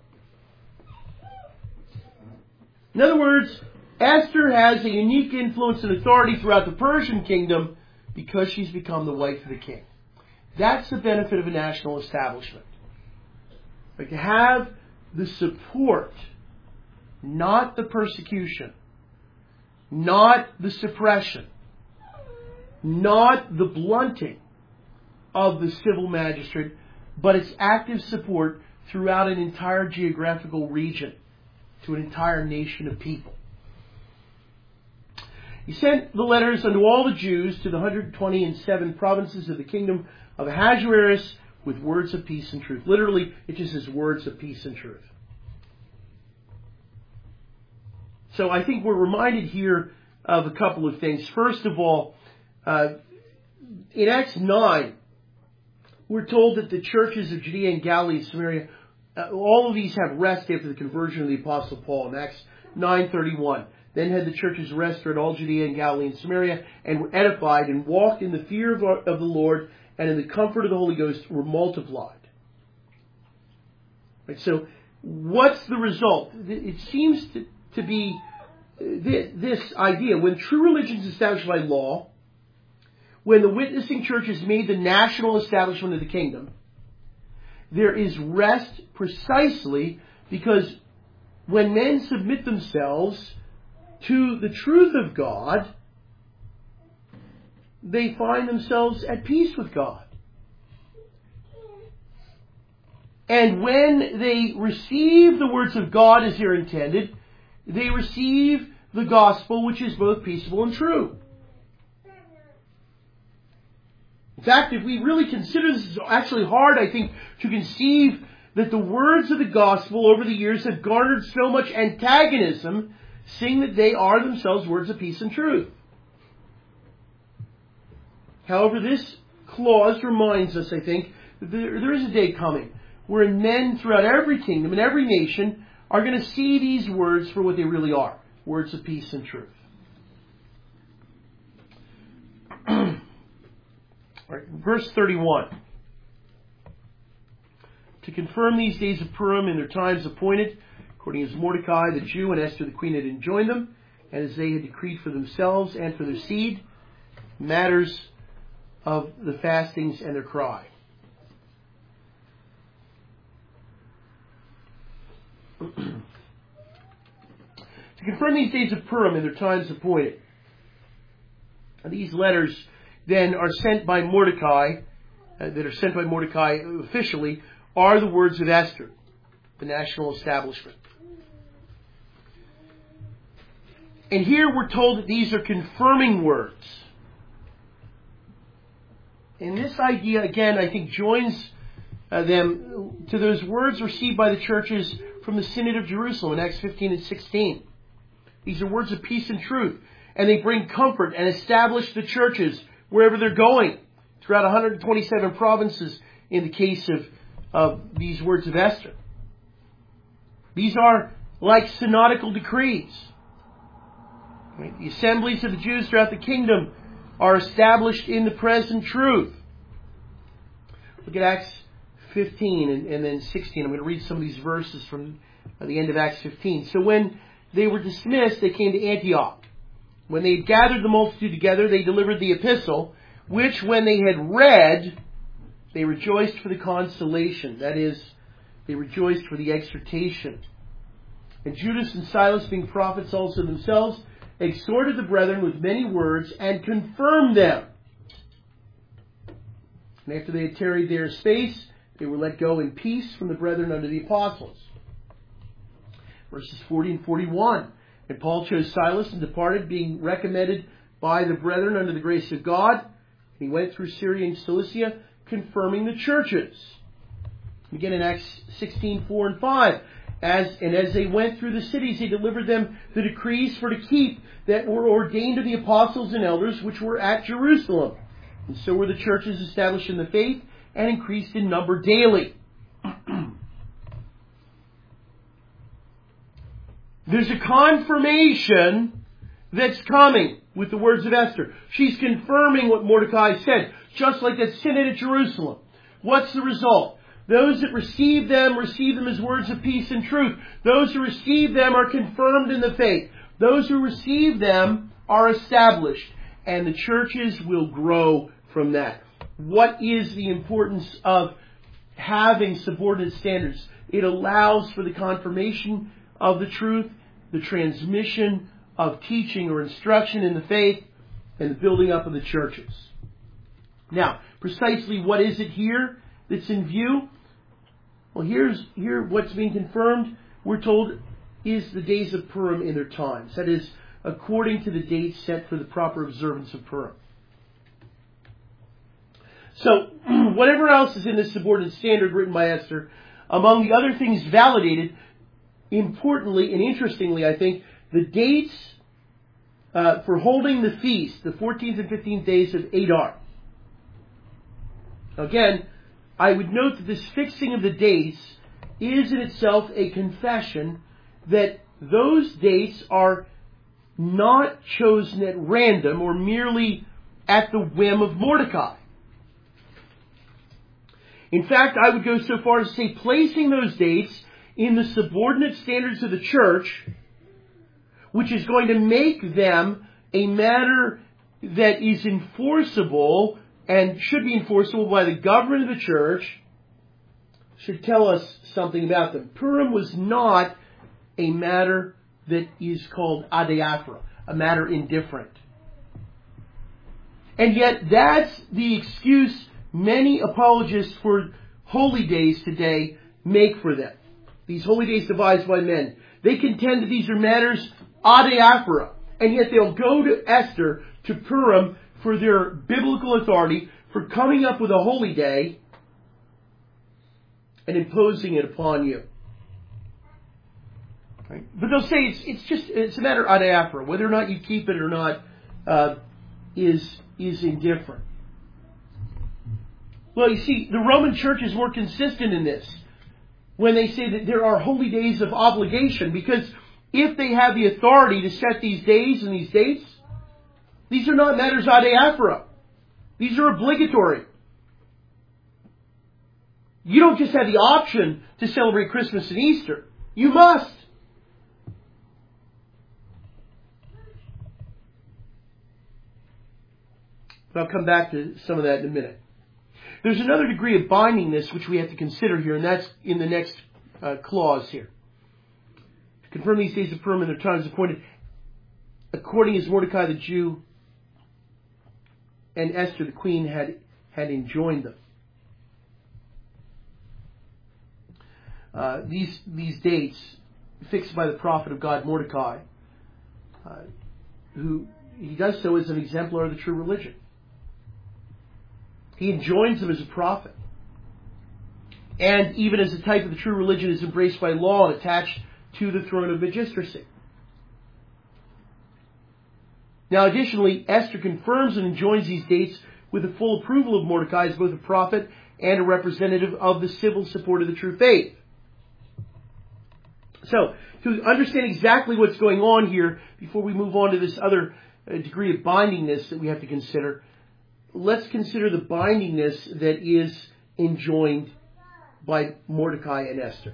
In other words, Esther has a unique influence and authority throughout the Persian kingdom because she's become the wife of the king. That's the benefit of a national establishment. Like to have the support, not the persecution, not the suppression, not the blunting of the civil magistrate, but its active support throughout an entire geographical region to an entire nation of people. He sent the letters unto all the Jews to the one hundred twenty and seven provinces of the kingdom of Ahasuerus with words of peace and truth. Literally, it just says words of peace and truth. So I think we're reminded here of a couple of things. First of all, uh, in Acts nine, we're told that the churches of Judea and Galilee and Samaria, uh, all of these have rest after the conversion of the Apostle Paul in Acts nine thirty-one. Then had the churches rest throughout all Judea and Galilee and Samaria, and were edified, and walked in the fear of, our, of the Lord, and in the comfort of the Holy Ghost were multiplied. Right, so, what's the result? It seems to, to be this idea. When true religion is established by law, when the witnessing church is made the national establishment of the kingdom, there is rest precisely because when men submit themselves to the truth of God, they find themselves at peace with God. And when they receive the words of God as they're intended, they receive the gospel, which is both peaceable and true. In fact, if we really consider this, is actually hard, I think, to conceive that the words of the gospel over the years have garnered so much antagonism, seeing that they are themselves words of peace and truth. However, this clause reminds us, I think, that there, there is a day coming wherein men throughout every kingdom and every nation are going to see these words for what they really are, words of peace and truth. Right, verse thirty-one. To confirm these days of Purim in their times appointed, according as Mordecai the Jew and Esther the queen had enjoined them, and as they had decreed for themselves and for their seed, matters of the fastings and their cry. To confirm these days of Purim in their times appointed. These letters then are sent by Mordecai, uh, that are sent by Mordecai officially, are the words of Esther, the national establishment. And here we're told that these are confirming words. And this idea, again, I think joins uh, them to those words received by the churches from the Synod of Jerusalem in Acts fifteen and sixteen. These are words of peace and truth. And they bring comfort and establish the churches wherever they're going throughout one hundred twenty-seven provinces in the case of, of these words of Esther. These are like synodical decrees. Right? The assemblies of the Jews throughout the kingdom are established in the present truth. Look at Acts fifteen and, and then sixteen. I'm going to read some of these verses from the end of Acts fifteen. So when they were dismissed, they came to Antioch. When they had gathered the multitude together, they delivered the epistle, which when they had read, they rejoiced for the consolation. That is, they rejoiced for the exhortation. And Judas and Silas, being prophets also themselves, exhorted the brethren with many words and confirmed them. And after they had tarried there a space, they were let go in peace from the brethren unto the apostles. Verses forty and forty-one. And Paul chose Silas and departed, being recommended by the brethren under the grace of God. He went through Syria and Cilicia, confirming the churches. Again in Acts sixteen, four and five. As, and as they went through the cities, he delivered them the decrees for to keep that were ordained of the apostles and elders which were at Jerusalem. And so were the churches established in the faith and increased in number daily. There's a confirmation that's coming with the words of Esther. She's confirming what Mordecai said, just like that synod at Jerusalem. What's the result? Those that receive them, receive them as words of peace and truth. Those who receive them are confirmed in the faith. Those who receive them are established. And the churches will grow from that. What is the importance of having subordinate standards? It allows for the confirmation of the truth, the transmission of teaching or instruction in the faith, and the building up of the churches. Now, precisely what is it here that's in view? Well, here's here what's being confirmed, we're told, is the days of Purim in their times. That is, according to the dates set for the proper observance of Purim. So, whatever else is in this subordinate standard written by Esther, among the other things validated, importantly and interestingly, I think, the dates uh, for holding the feast, the fourteenth and fifteenth days of Adar. Again, I would note that this fixing of the dates is in itself a confession that those dates are not chosen at random or merely at the whim of Mordecai. In fact, I would go so far as to say placing those dates in the subordinate standards of the church, which is going to make them a matter that is enforceable and should be enforceable by the government of the church, should tell us something about them. Purim was not a matter that is called adiaphora, a matter indifferent. And yet that's the excuse many apologists for holy days today make for them. These holy days devised by men. They contend that these are matters adiaphora, and yet they'll go to Esther, to Purim, for their biblical authority, for coming up with a holy day and imposing it upon you. Right? But they'll say it's, it's just it's a matter of adiaphora. Whether or not you keep it or not uh, is is indifferent. Well, you see, the Roman Church is more consistent in this when they say that there are holy days of obligation, because if they have the authority to set these days and these dates, these are not matters adiaphora. These are obligatory. You don't just have the option to celebrate Christmas and Easter. You must. But I'll come back to some of that in a minute. There's another degree of bindingness which we have to consider here, and that's in the next uh, clause here. To confirm these days of Purim and their times appointed, according as Mordecai the Jew and Esther the queen had, had enjoined them. Uh, these, these dates fixed by the prophet of God Mordecai, uh, who he does so as an exemplar of the true religion. He enjoins them as a prophet. And even as a type of the true religion is embraced by law and attached to the throne of magistracy. Now additionally, Esther confirms and enjoins these dates with the full approval of Mordecai as both a prophet and a representative of the civil support of the true faith. So, to understand exactly what's going on here, before we move on to this other uh, degree of bindingness that we have to consider, let's consider the bindingness that is enjoined by Mordecai and Esther.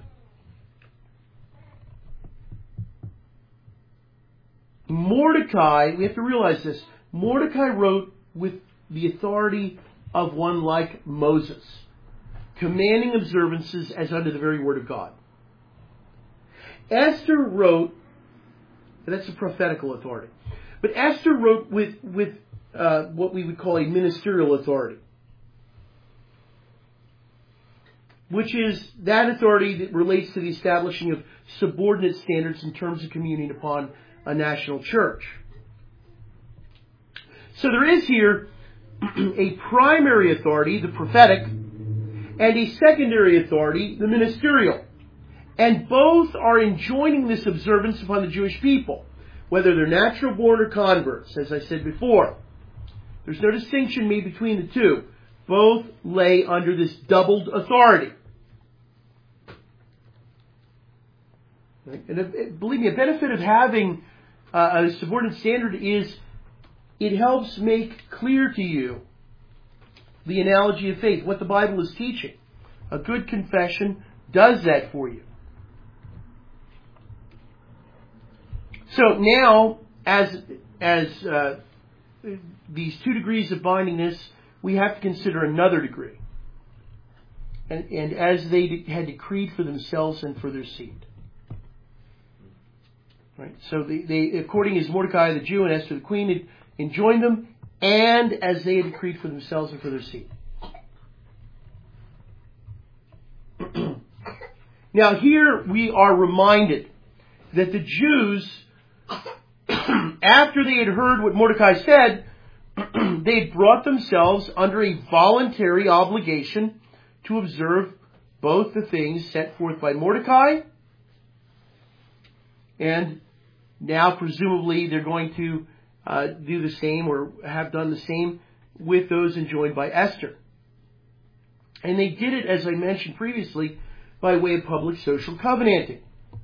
Mordecai, we have to realize this, Mordecai wrote with the authority of one like Moses, commanding observances as under the very word of God. Esther wrote, that's a prophetical authority, but Esther wrote with, with uh, what we would call a ministerial authority, which is that authority that relates to the establishing of subordinate standards in terms of communion upon a national church. So there is here a primary authority, the prophetic, and a secondary authority, the ministerial. And both are enjoining this observance upon the Jewish people, whether they're natural born or converts, as I said before. There's no distinction made between the two. Both lay under this doubled authority. And if, believe me, a benefit of having uh, a subordinate standard is it helps make clear to you the analogy of faith, what the Bible is teaching. A good confession does that for you. So now, as as uh, these two degrees of bindingness, we have to consider another degree. And, and as they de- had decreed for themselves and for their seed. Right? So they, they, according as Mordecai the Jew and Esther the queen had enjoined them, and as they had decreed for themselves and for their seed. Now here we are reminded that the Jews, after they had heard what Mordecai said, they had brought themselves under a voluntary obligation to observe both the things set forth by Mordecai, and now presumably they're going to uh, do the same or have done the same with those enjoined by Esther. And they did it, as I mentioned previously, by way of public social covenanting.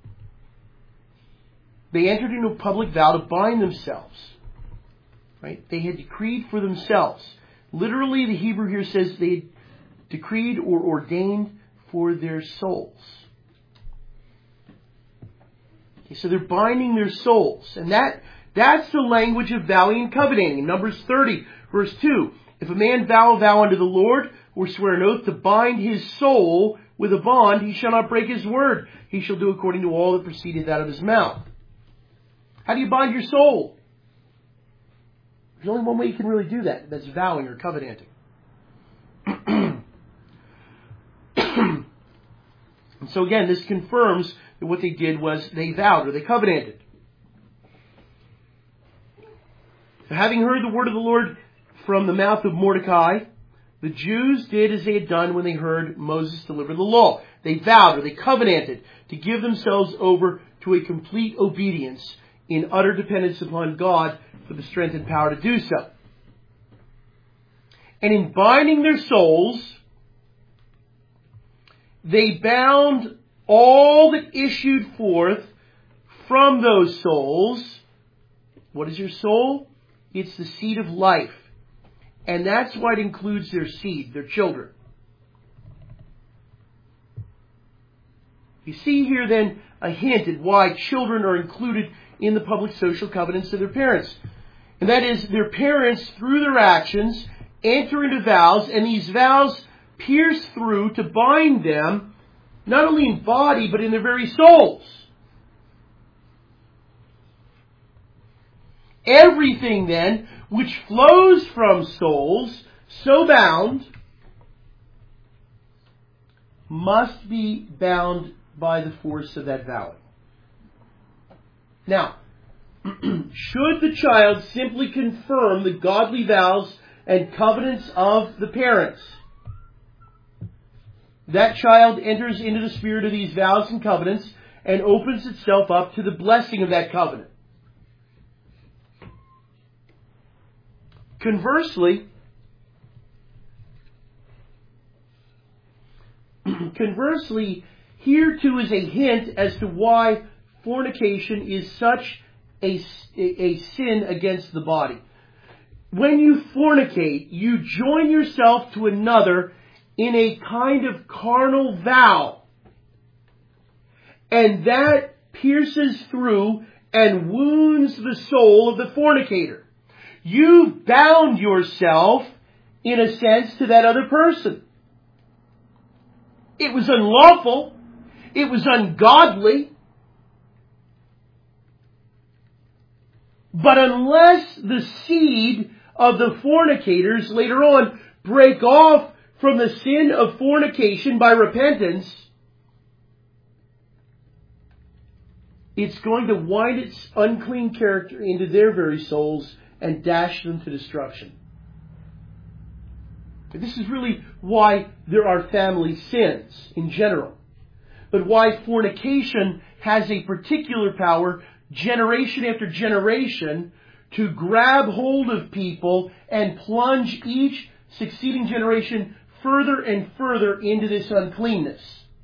They entered into a public vow to bind themselves. Right? They had decreed for themselves. Literally, the Hebrew here says they decreed or ordained for their souls. Okay, so they're binding their souls. And that that's the language of vowing and covenanting. In Numbers thirty, verse two, if a man vow a vow unto the Lord, or swear an oath to bind his soul with a bond, he shall not break his word. He shall do according to all that proceedeth out of his mouth. How do you bind your soul? There's only one way you can really do that. That's vowing or covenanting. And so again, this confirms that what they did was they vowed or they covenanted. So having heard the word of the Lord from the mouth of Mordecai, the Jews did as they had done when they heard Moses deliver the law. They vowed or they covenanted to give themselves over to a complete obedience in utter dependence upon God for the strength and power to do so. And in binding their souls, they bound all that issued forth from those souls. What is your soul? It's the seed of life. And that's why it includes their seed, their children. You see here then a hint at why children are included in the public social covenants of their parents. And that is, their parents, through their actions, enter into vows, and these vows pierce through to bind them, not only in body, but in their very souls. Everything then, which flows from souls so bound, must be bound by the force of that vowing. Now, should the child simply confirm the godly vows and covenants of the parents, that child enters into the spirit of these vows and covenants and opens itself up to the blessing of that covenant. Conversely, conversely, here too is a hint as to why fornication is such a, a sin against the body. When you fornicate, you join yourself to another in a kind of carnal vow. And that pierces through and wounds the soul of the fornicator. You've bound yourself, in a sense, to that other person. It was unlawful. It was ungodly. But unless the seed of the fornicators later on break off from the sin of fornication by repentance, it's going to wind its unclean character into their very souls and dash them to destruction. This is really why there are family sins in general, but why fornication has a particular power, generation after generation, to grab hold of people and plunge each succeeding generation further and further into this uncleanness.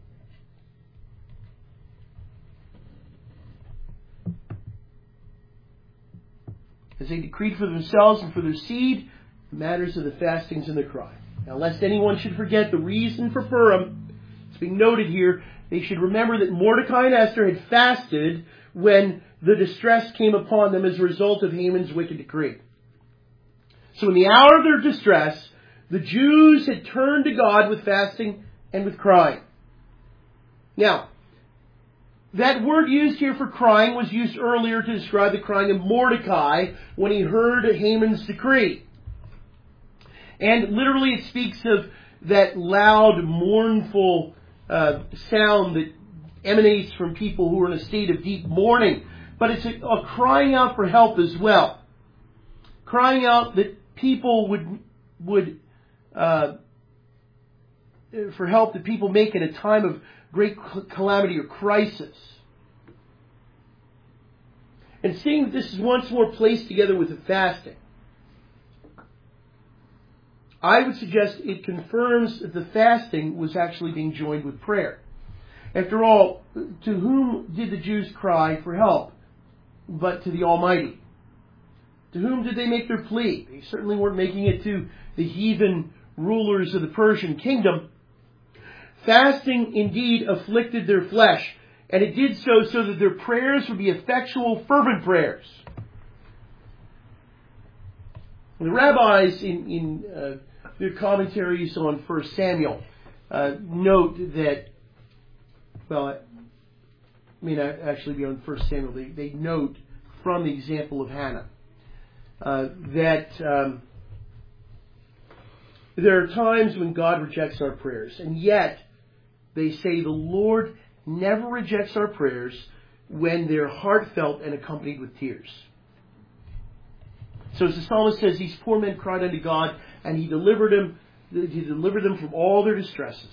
As they decreed for themselves and for their seed, the matters of the fastings and the cry. Now, lest anyone should forget the reason for Purim, it's being noted here, they should remember that Mordecai and Esther had fasted when the distress came upon them as a result of Haman's wicked decree. So in the hour of their distress, the Jews had turned to God with fasting and with crying. Now, that word used here for crying was used earlier to describe the crying of Mordecai when he heard Haman's decree. And literally it speaks of that loud, mournful uh, sound that emanates from people who are in a state of deep mourning. But it's a, a crying out for help as well. Crying out that people would, would uh, for help that people make in a time of great calamity or crisis. And seeing that this is once more placed together with the fasting, I would suggest it confirms that the fasting was actually being joined with prayer. After all, to whom did the Jews cry for help but to the Almighty? To whom did they make their plea? They certainly weren't making it to the heathen rulers of the Persian kingdom. Fasting indeed afflicted their flesh, and it did so so that their prayers would be effectual, fervent prayers. The rabbis in, in uh, their commentaries on First Samuel uh, note that, well, it may not actually be on First Samuel, they, they note from the example of Hannah uh, that um, there are times when God rejects our prayers, and yet they say the Lord never rejects our prayers when they're heartfelt and accompanied with tears. So as the psalmist says, these poor men cried unto God, and He delivered them, He delivered them from all their distresses.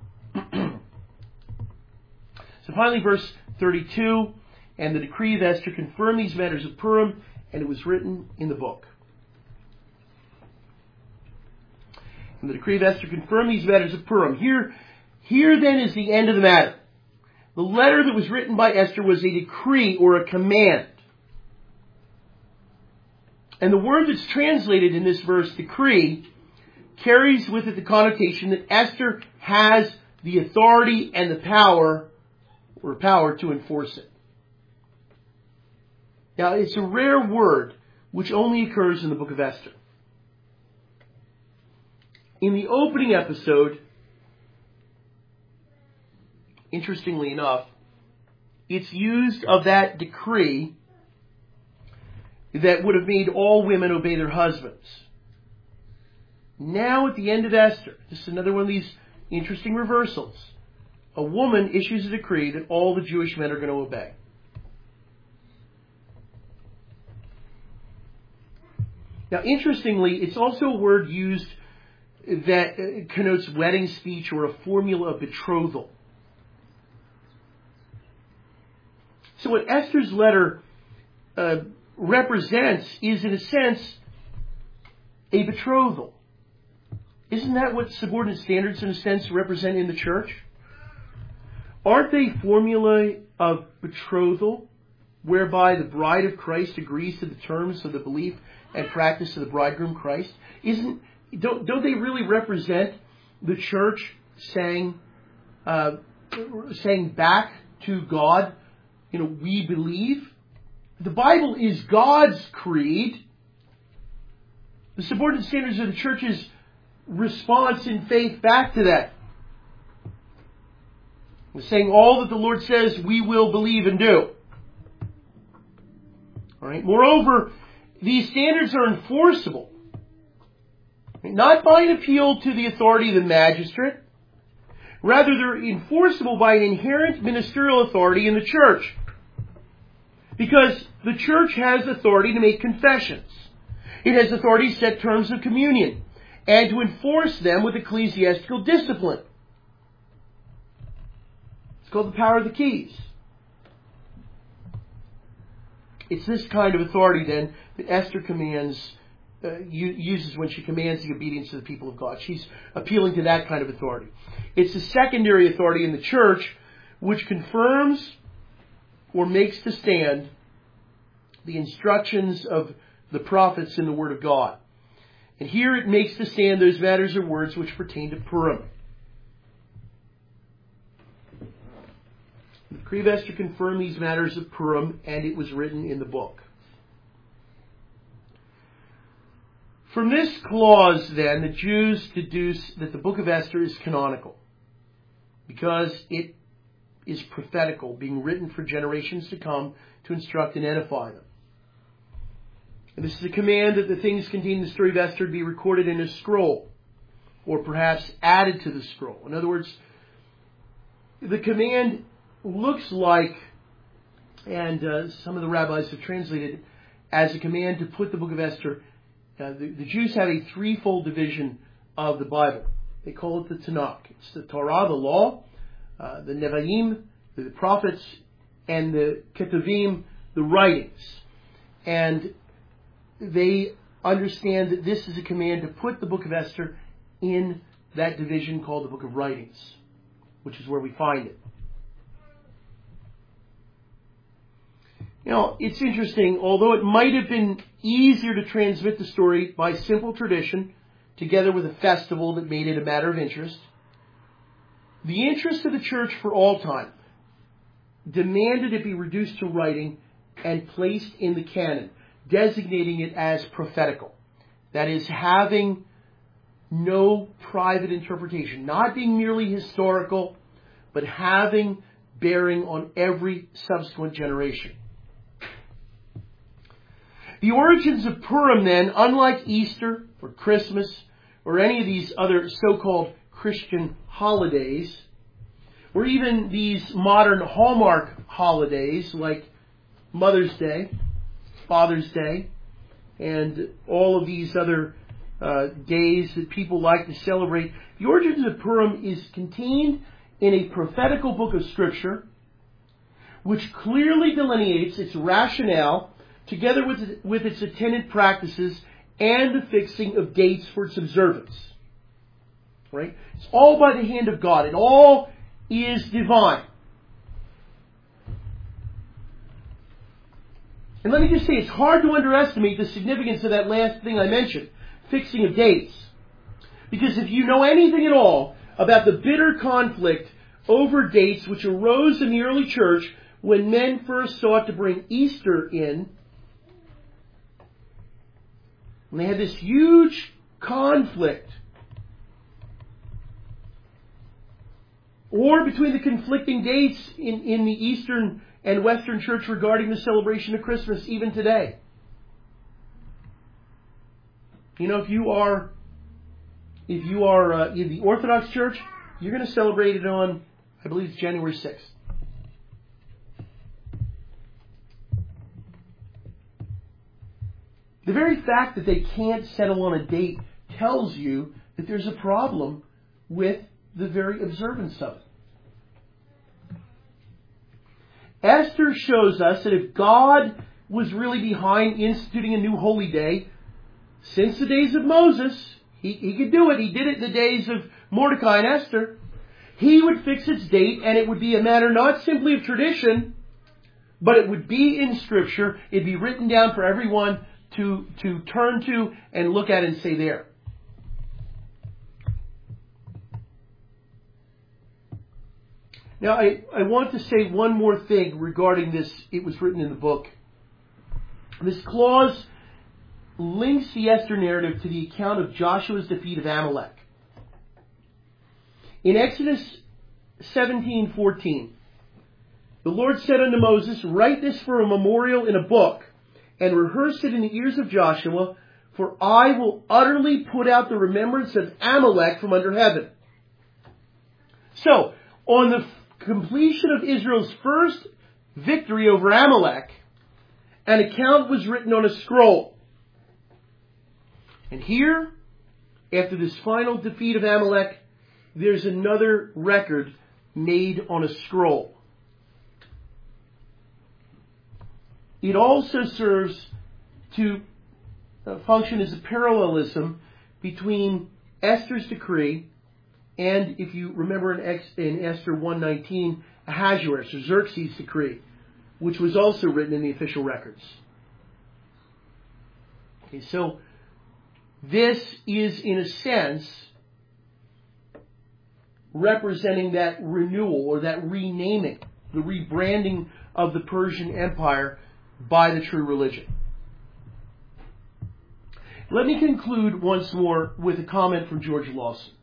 So finally, verse thirty-two, and the decree of Esther confirmed these matters of Purim, and it was written in the book. And the decree of Esther confirmed these matters of Purim. Here, here then is the end of the matter. The letter that was written by Esther was a decree or a command. And the word that's translated in this verse, decree, carries with it the connotation that Esther has the authority and the power, or power to enforce it. Now, it's a rare word which only occurs in the book of Esther. In the opening episode, interestingly enough, it's used of that decree that would have made all women obey their husbands. Now at the end of Esther, this is another one of these interesting reversals. A woman issues a decree that all the Jewish men are going to obey. Now interestingly, it's also a word used that connotes wedding speech or a formula of betrothal. So what Esther's letter uh, represents is, in a sense, a betrothal. Isn't that what subordinate standards, in a sense, represent in the church? Aren't they formulae of betrothal, whereby the bride of Christ agrees to the terms of the belief and practice of the bridegroom Christ? Isn't don't don't they really represent the church saying uh, saying back to God, you know, we believe? The Bible is God's creed. The subordinate standards of the church's response in faith back to that. We're saying all that the Lord says we will believe and do. All right. Moreover, these standards are enforceable, not by an appeal to the authority of the magistrate. Rather, they're enforceable by an inherent ministerial authority in the church. Because the church has authority to make confessions. It has authority to set terms of communion and to enforce them with ecclesiastical discipline. It's called the power of the keys. It's this kind of authority, then, that Esther commands, uh, uses when she commands the obedience of the people of God. She's appealing to that kind of authority. It's the secondary authority in the church which confirms or makes to stand the instructions of the prophets in the Word of God. And here it makes to stand those matters or words which pertain to Purim. The decree of Esther confirmed these matters of Purim, and it was written in the book. From this clause, then, the Jews deduce that the book of Esther is canonical, because it is prophetical, being written for generations to come to instruct and edify them. And this is a command that the things contained in the story of Esther be recorded in a scroll, or perhaps added to the scroll. In other words, the command looks like, and uh, some of the rabbis have translated it as a command to put the book of Esther. Uh, the, the Jews have a threefold division of the Bible. They call it the Tanakh. It's the Torah, the law, uh, the Nevi'im, the prophets, and the Ketuvim, the writings. And they understand that this is a command to put the book of Esther in that division called the Book of Writings, which is where we find it. You know, it's interesting, although it might have been easier to transmit the story by simple tradition, together with a festival that made it a matter of interest, the interest of the church for all time demanded it be reduced to writing and placed in the canon, designating it as prophetical. That is, having no private interpretation, not being merely historical, but having bearing on every subsequent generation. The origins of Purim, then, unlike Easter or Christmas or any of these other so-called Christian holidays, or even these modern Hallmark holidays like Mother's Day, Father's Day, and all of these other uh, days that people like to celebrate, the origins of Purim is contained in a prophetical book of Scripture, which clearly delineates its rationale together with, with its attendant practices and the fixing of dates for its observance. Right? It's all by the hand of God. It all is divine. And let me just say, it's hard to underestimate the significance of that last thing I mentioned, fixing of dates. Because if you know anything at all about the bitter conflict over dates which arose in the early church when men first sought to bring Easter in, and they had this huge conflict, or between the conflicting dates in, in the Eastern and Western Church regarding the celebration of Christmas even today. You know, if you are if you are uh, in the Orthodox Church, you're going to celebrate it on, I believe it's January sixth. The very fact that they can't settle on a date tells you that there's a problem with the very observance of it. Esther shows us that if God was really behind instituting a new holy day, since the days of Moses, he, he could do it. He did it in the days of Mordecai and Esther. He would fix its date, and it would be a matter not simply of tradition, but it would be in Scripture. It'd be written down for everyone to, to turn to and look at and say, there. Now, I, I want to say one more thing regarding this. It was written in the book. This clause links the Esther narrative to the account of Joshua's defeat of Amalek. In Exodus seventeen fourteen, the Lord said unto Moses, write this for a memorial in a book, and rehearse it in the ears of Joshua, for I will utterly put out the remembrance of Amalek from under heaven. So, on the completion of Israel's first victory over Amalek, an account was written on a scroll. And here, after this final defeat of Amalek, there's another record made on a scroll. It also serves to function as a parallelism between Esther's decree and, if you remember in, Ex- in Esther one nineteen, Ahasuerus, or Xerxes' decree, which was also written in the official records. Okay, so this is, in a sense, representing that renewal or that renaming, the rebranding of the Persian Empire by the true religion. Let me conclude once more with a comment from George Lawson.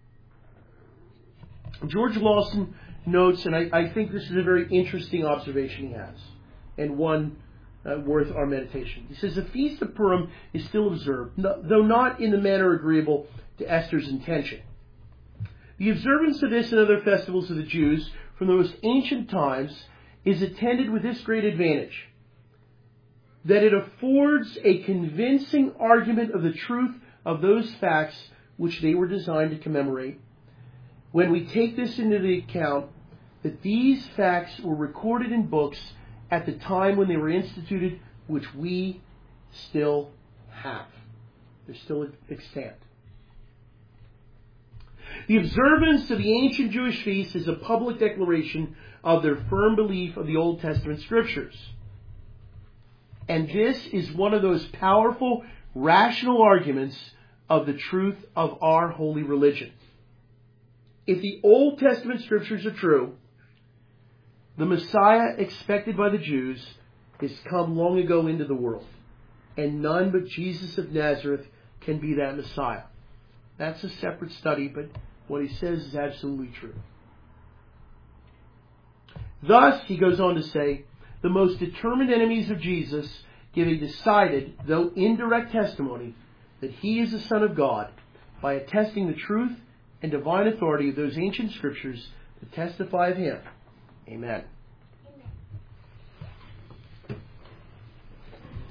George Lawson notes, and I, I think this is a very interesting observation he has, and one uh, worth our meditation. He says, the Feast of Purim is still observed, no, though not in the manner agreeable to Esther's intention. The observance of this and other festivals of the Jews from the most ancient times is attended with this great advantage, that it affords a convincing argument of the truth of those facts which they were designed to commemorate, when we take this into the account that these facts were recorded in books at the time when they were instituted, which we still have. They're still extant. The observance of the ancient Jewish feasts is a public declaration of their firm belief of the Old Testament Scriptures. And this is one of those powerful, rational arguments of the truth of our holy religion. If the Old Testament Scriptures are true, the Messiah expected by the Jews has come long ago into the world. And none but Jesus of Nazareth can be that Messiah. That's a separate study, but what he says is absolutely true. Thus, he goes on to say, the most determined enemies of Jesus give a decided, though indirect testimony that he is the Son of God by attesting the truth and divine authority of those ancient Scriptures that testify of him. Amen.